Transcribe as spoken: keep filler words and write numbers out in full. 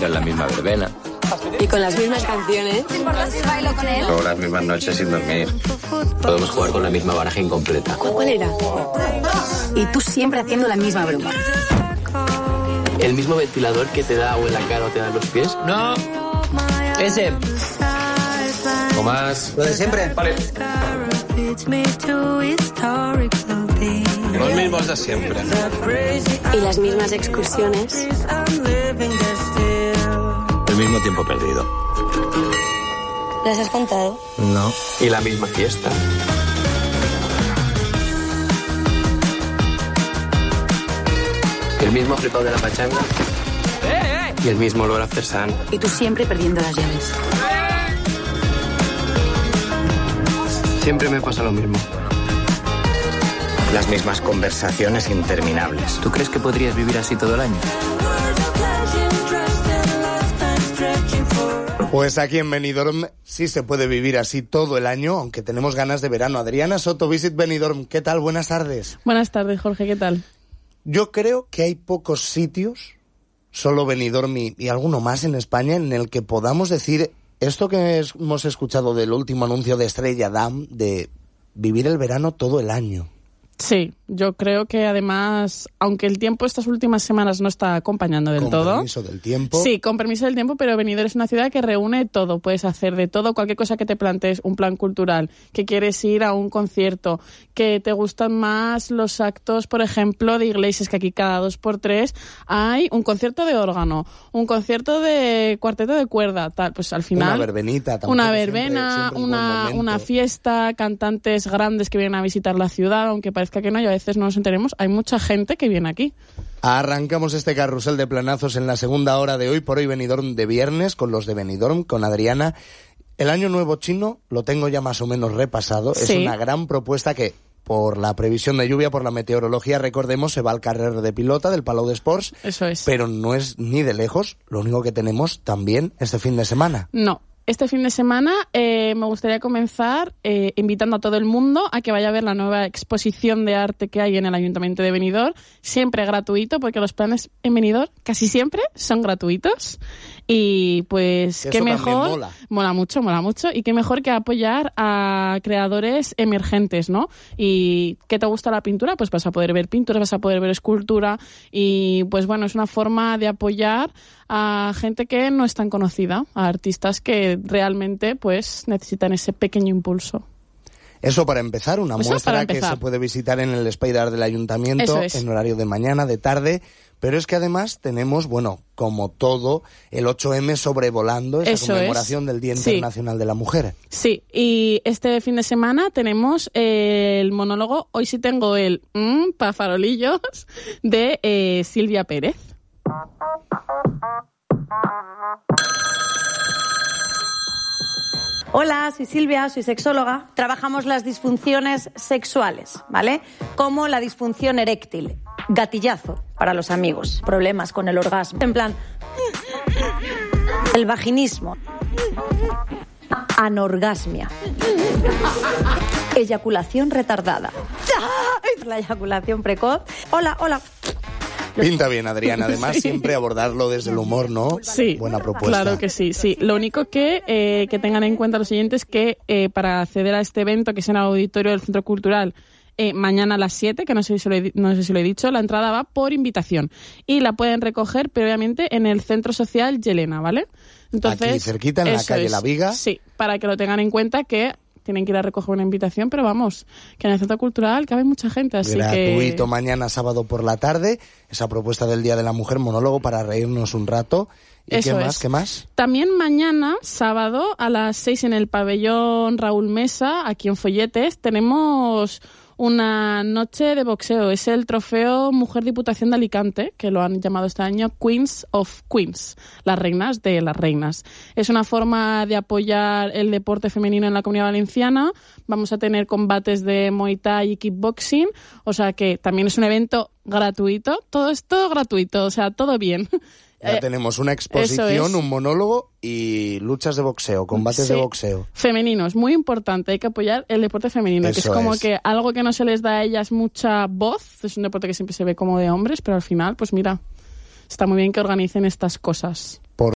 siempre en la misma verbena. Y con las mismas canciones. ¿Te importa si bailo con él? Luego las mismas noches sin dormir. Podemos jugar con la misma baraja incompleta. ¿Cuál, cuál era? Y tú siempre haciendo la misma broma. ¿El mismo ventilador que te da o en la cara o te da en los pies? No. Ese. ¿O más? ¿Lo de siempre? Vale. Los mismos de siempre. Y las mismas excursiones. El mismo tiempo perdido. ¿Las has contado? No. Y la misma fiesta. El mismo flipado de la pachanga. ¡Eh, eh! Y el mismo olor a Cersan. Y tú siempre perdiendo las llaves. Siempre me pasa lo mismo. Las mismas conversaciones interminables. ¿Tú crees que podrías vivir así todo el año? Pues aquí en Benidorm sí se puede vivir así todo el año, aunque tenemos ganas de verano. Adriana Soto, Visit Benidorm, ¿qué tal? Buenas tardes. Buenas tardes, Jorge, ¿qué tal? Yo creo que hay pocos sitios, solo Benidorm y, y alguno más en España, en el que podamos decir esto que es, hemos escuchado del último anuncio de Estrella Damm, de vivir el verano todo el año. Sí, yo creo que además, aunque el tiempo estas últimas semanas no está acompañando del todo... Con permiso del tiempo. Sí, con permiso del tiempo, pero Benidorm es una ciudad que reúne todo. Puedes hacer de todo, cualquier cosa que te plantees, un plan cultural, que quieres ir a un concierto, que te gustan más los actos, por ejemplo, de iglesias, que aquí cada dos por tres hay un concierto de órgano, un concierto de cuarteto de cuerda, tal. Pues al final... Una verbenita también. Una verbena, siempre, siempre una, una fiesta, cantantes grandes que vienen a visitar la ciudad, aunque parezca que no, y a veces no nos enteremos, hay mucha gente que viene aquí. Arrancamos este carrusel de planazos en la segunda hora de hoy, por hoy Benidorm de viernes, con los de Benidorm, con Adriana. El año nuevo chino lo tengo ya más o menos repasado, sí. Es una gran propuesta que, por la previsión de lluvia, por la meteorología, recordemos, se va al carrer de pilota del Palau d'Esports. Eso es. Pero no es ni de lejos lo único que tenemos también este fin de semana. No. Este fin de semana eh, me gustaría comenzar eh, invitando a todo el mundo a que vaya a ver la nueva exposición de arte que hay en el Ayuntamiento de Benidorm, siempre gratuito, porque los planes en Benidorm casi siempre son gratuitos. Y pues qué mejor, mola. mola mucho, mola mucho, y qué mejor que apoyar a creadores emergentes, ¿no? Y ¿qué te gusta la pintura? Pues vas a poder ver pinturas, vas a poder ver escultura, y pues bueno, es una forma de apoyar a gente que no es tan conocida, a artistas que realmente pues necesitan ese pequeño impulso. Eso para empezar, una Eso muestra empezar. que se puede visitar en el Spider del Ayuntamiento es. en horario de mañana, de tarde, pero es que además tenemos, bueno, como todo, el ocho eme sobrevolando esa Eso conmemoración es. del Día Sí. Internacional de la Mujer. Sí, y este fin de semana tenemos el monólogo, hoy sí tengo el mmm, pa' farolillos, de eh, Silvia Pérez. Hola, soy Silvia, soy sexóloga. Trabajamos las disfunciones sexuales, ¿vale? Como la disfunción eréctil, gatillazo para los amigos, problemas con el orgasmo. En plan, el vaginismo, anorgasmia, eyaculación retardada, la eyaculación precoz. Hola, hola. Pinta bien, Adriana. Además, Sí. siempre abordarlo desde el humor, ¿no? Sí, Buena propuesta. claro que sí, sí. Lo único que, eh, que tengan en cuenta los siguientes que eh, para acceder a este evento, que es en el auditorio del Centro Cultural, eh, mañana a las siete, que no sé, si lo he, no sé si lo he dicho, la entrada va por invitación. Y la pueden recoger previamente en el Centro Social Yelena, ¿vale? Entonces, aquí cerquita, en la eso calle es. La Viga. Sí, para que lo tengan en cuenta que tienen que ir a recoger una invitación, pero vamos, que en el Centro Cultural cabe mucha gente, así Gratuito que... mañana sábado por la tarde, esa propuesta del Día de la Mujer, monólogo para reírnos un rato. ¿Y Eso qué más? es. ¿Qué más? También mañana, sábado, a las seis en el pabellón Raúl Mesa, aquí en Folletes, tenemos una noche de boxeo. Es el trofeo Mujer Diputación de Alicante, que lo han llamado este año Queens of Queens, las reinas de las reinas. Es una forma de apoyar el deporte femenino en la Comunidad Valenciana. Vamos a tener combates de Muay Thai y kickboxing, o sea que también es un evento gratuito. Todo es todo gratuito, o sea, todo bien. Ya Eh, tenemos una exposición, es. un monólogo y luchas de boxeo, combates Sí. de boxeo. Femeninos, muy importante, hay que apoyar el deporte femenino, que es Eso como es. que algo que no se les da a ellas mucha voz, es un deporte que siempre se ve como de hombres, pero al final, pues mira, está muy bien que organicen estas cosas.